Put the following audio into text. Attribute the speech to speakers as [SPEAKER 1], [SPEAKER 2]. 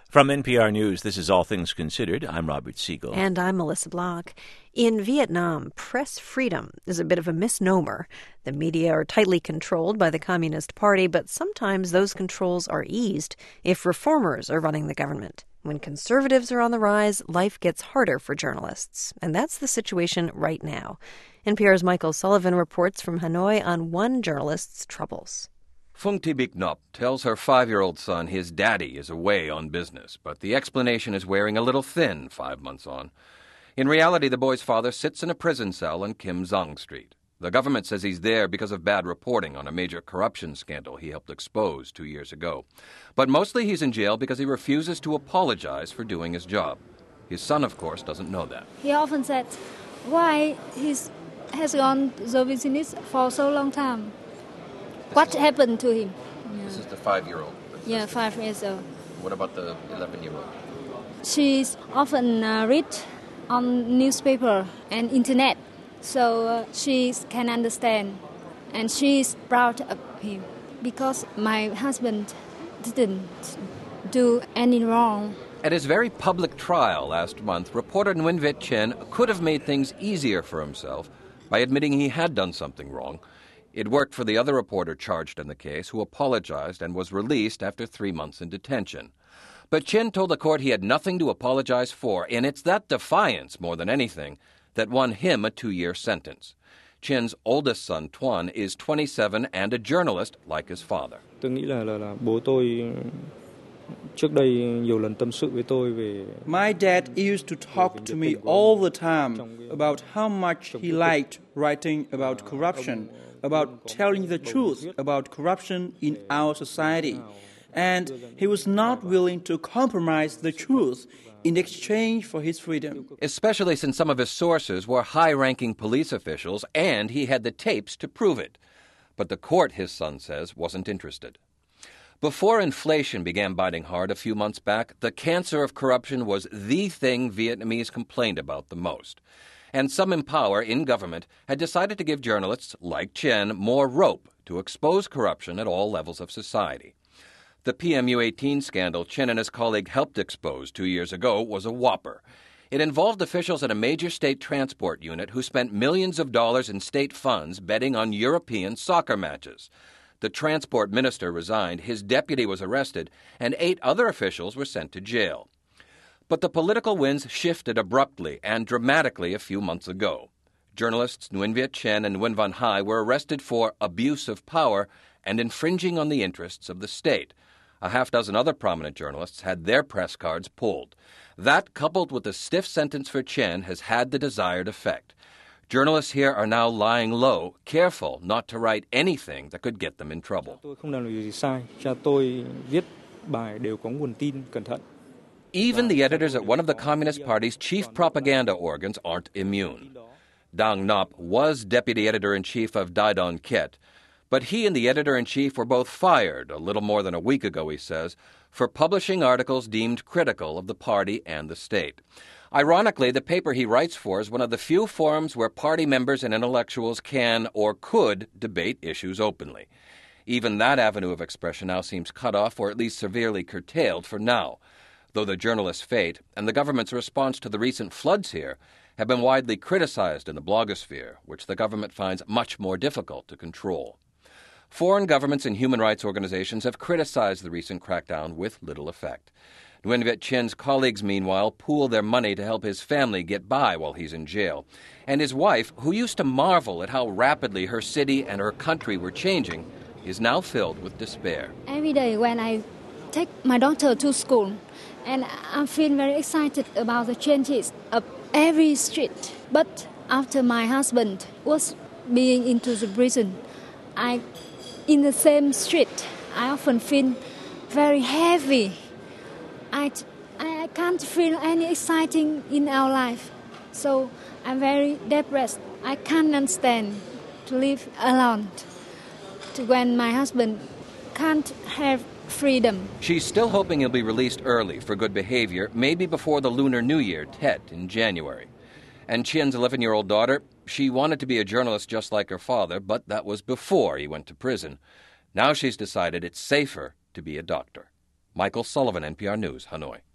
[SPEAKER 1] From NPR News, this is All Things Considered. I'm Robert Siegel.
[SPEAKER 2] And I'm Melissa Block. In Vietnam, press freedom is a bit of a misnomer. The media are tightly controlled by the Communist Party, but sometimes those controls are eased if reformers are running the government. When conservatives are on the rise, life gets harder for journalists. And that's the situation right now. NPR's Michael Sullivan reports from Hanoi on one journalist's troubles.
[SPEAKER 3] Phung Thi Bich Nop tells her 5-year-old son his daddy is away on business, but the explanation is wearing a little thin 5 months on. In reality, the boy's father sits in a prison cell on Kim Zang Street. The government says he's there because of bad reporting on a major corruption scandal he helped expose 2 years ago. But mostly he's in jail because he refuses to apologize for doing his job. His son, of course, doesn't know that.
[SPEAKER 4] He often said, why he has gone the business for so long time? What happened to him?
[SPEAKER 3] This is the 5-year-old.
[SPEAKER 4] Yeah, 5 years old.
[SPEAKER 3] What about the 11-year-old?
[SPEAKER 4] She's often read on newspaper and internet, so she can understand. And she's proud of him because my husband didn't do any wrong.
[SPEAKER 3] At his very public trial last month, reporter Nguyen Viet Chen could have made things easier for himself by admitting he had done something wrong. It worked for the other reporter charged in the case, who apologized and was released after 3 months in detention. But Chen told the court he had nothing to apologize for, and it's that defiance, more than anything, that won him a 2-year sentence. Chen's oldest son, Tuan, is 27 and a journalist like his father.
[SPEAKER 5] My dad used to talk to me all the time about how much he liked writing about corruption, about telling the truth about corruption in our society. And he was not willing to compromise the truth in exchange for his freedom.
[SPEAKER 3] Especially since some of his sources were high-ranking police officials and he had the tapes to prove it. But the court, his son says, wasn't interested. Before inflation began biting hard a few months back, the cancer of corruption was the thing Vietnamese complained about the most. And some in power in government had decided to give journalists like Chen more rope to expose corruption at all levels of society. The PMU-18 scandal Chen and his colleague helped expose 2 years ago was a whopper. It involved officials at a major state transport unit who spent millions of dollars in state funds betting on European soccer matches. The transport minister resigned, his deputy was arrested, and 8 other officials were sent to jail. But the political winds shifted abruptly and dramatically a few months ago. Journalists Nguyen Viet Chen and Nguyen Van Hai were arrested for abuse of power and infringing on the interests of the state. A half-dozen other prominent journalists had their press cards pulled. That, coupled with the stiff sentence for Chen, has had the desired effect. Journalists here are now lying low, careful not to write anything that could get them in trouble. Even the editors at one of the Communist Party's chief propaganda organs aren't immune. Dang Nop was deputy editor-in-chief of Dai Don Ket, but he and the editor-in-chief were both fired a little more than a week ago, he says, for publishing articles deemed critical of the party and the state. Ironically, the paper he writes for is one of the few forums where party members and intellectuals can or could debate issues openly. Even that avenue of expression now seems cut off or at least severely curtailed for now, though the journalist's fate and the government's response to the recent floods here have been widely criticized in the blogosphere, which the government finds much more difficult to control. Foreign governments and human rights organizations have criticized the recent crackdown with little effect. Nguyen Viet Chen's colleagues, meanwhile, pool their money to help his family get by while he's in jail. And his wife, who used to marvel at how rapidly her city and her country were changing, is now filled with despair.
[SPEAKER 4] Every day when I take my daughter to school, and I feel very excited about the changes of every street. But after my husband was being into the prison, in the same street, I often feel very heavy. I can't feel any exciting in our life. So I'm very depressed. I can't understand to live alone when my husband can't have freedom.
[SPEAKER 3] She's still hoping he'll be released early for good behavior, maybe before the Lunar New Year, Tet, in January. And Chen's 11-year-old daughter, she wanted to be a journalist just like her father, but that was before he went to prison. Now she's decided it's safer to be a doctor. Michael Sullivan, NPR News, Hanoi.